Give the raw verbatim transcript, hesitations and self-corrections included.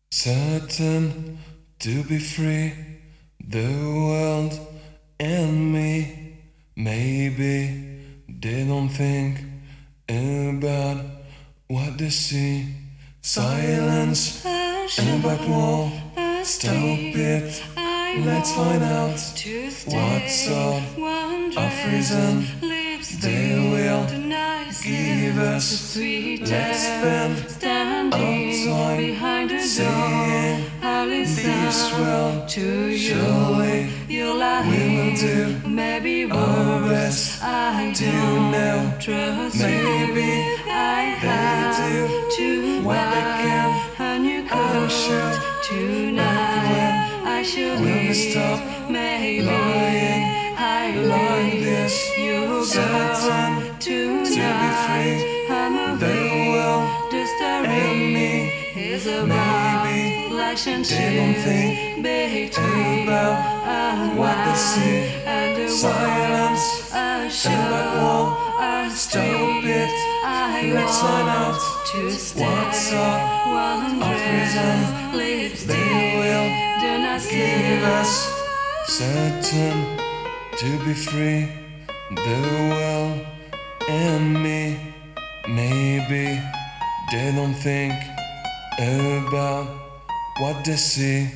Certain to be free, the world and me. Maybe they don't think about what they see. Silence and back wall. Stop it. Let's find out what sort of reason they will give us. Let's spend our time saying this world. Surely we will do our best to know. Maybe they do what they can. I'm sure that when we stop lying like this, certain to be free, the world and me. Maybe they don't think about what they see. Silence and back wall. Stop it. Let's find out what's up of reason they will give us. Certain to be free, the world and me. Maybe they don't think about what they see.